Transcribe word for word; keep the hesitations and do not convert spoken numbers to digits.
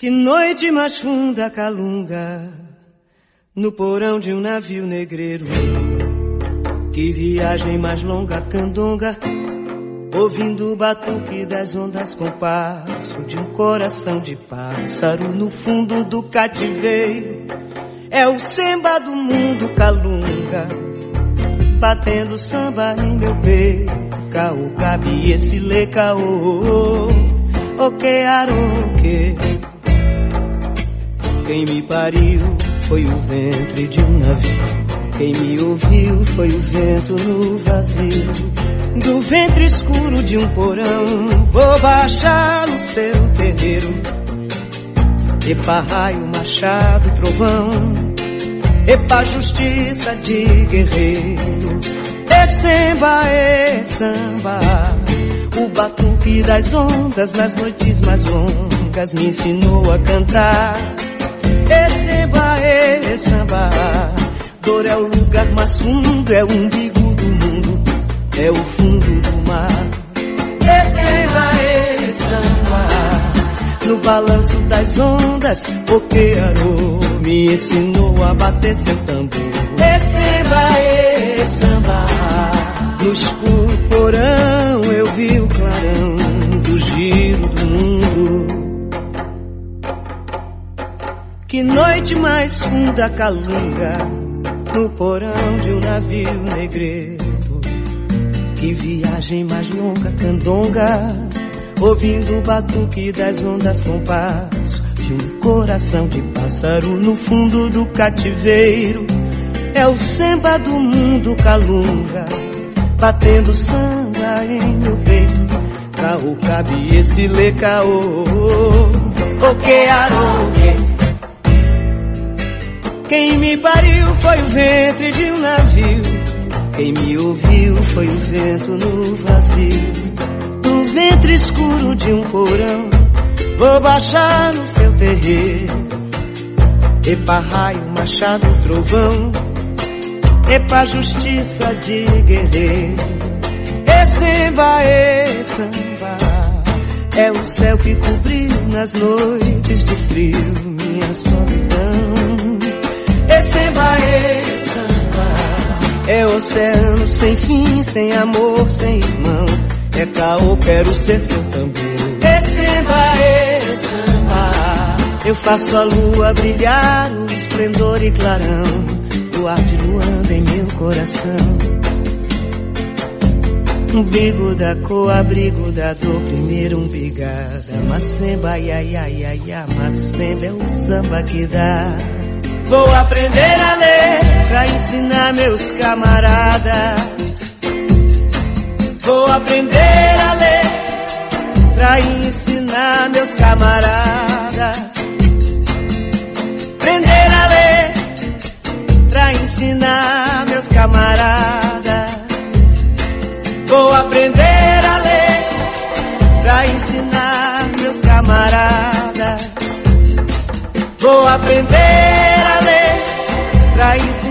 Que noite mais funda calunga no porão de um navio negreiro. Que viagem mais longa candonga, ouvindo o batuque das ondas com passo de um coração de pássaro no fundo do cativeiro. É o samba do mundo calunga, batendo samba em meu peito. Caô, cabe esse lê caô, o que aroque. Quem me pariu foi o ventre de um navio, quem me ouviu foi o vento no vazio. Do ventre escuro de um porão vou baixar no seu terreiro. Epa raio, machado, trovão, epa justiça de guerreiro. É samba, é samba, o batuque das ondas nas noites mais longas me ensinou a cantar. É samba, é samba, dor é o lugar mais fundo, é o umbigo do mundo, é o fundo do mar. É samba, é samba, no balanço das ondas, o Quearô me ensinou a bater seu tambor. É samba, é samba, no escuro porão eu vi o clarão do giro do mundo. Que noite mais funda calunga no porão de um navio negreiro. Que viagem mais longa candonga, ouvindo o batuque das ondas com passo de um coração de pássaro no fundo do cativeiro. É o samba do mundo calunga, batendo samba em meu peito. Caô, cabe esse lê caô, o que aroque. Quem me pariu foi o ventre de um navio, quem me ouviu foi o vento no vazio. No ventre escuro de um porão vou baixar no seu terreiro. Epa raio, machado, trovão, epa justiça de guerreiro. É samba, é samba, é o céu que cobriu nas noites de frio minha solidão. É samba, é samba, é oceano sem fim, sem amor, sem irmão. É caô, quero ser seu tambor. É samba, é samba, eu faço a lua brilhar, o esplendor e clarão do ar de luanda em meu coração. Umbigo da cor, abrigo da dor, primeiro umbigada. Macemba, ia, ia, ia, ia, macemba é o samba que dá. Vou aprender a ler pra ensinar meus camaradas. Vou aprender a ler pra ensinar meus camaradas. Aprender a ler pra ensinar meus camaradas. Vou aprender a ler pra ensinar meus camaradas. Vou aprender a ler pra ensinar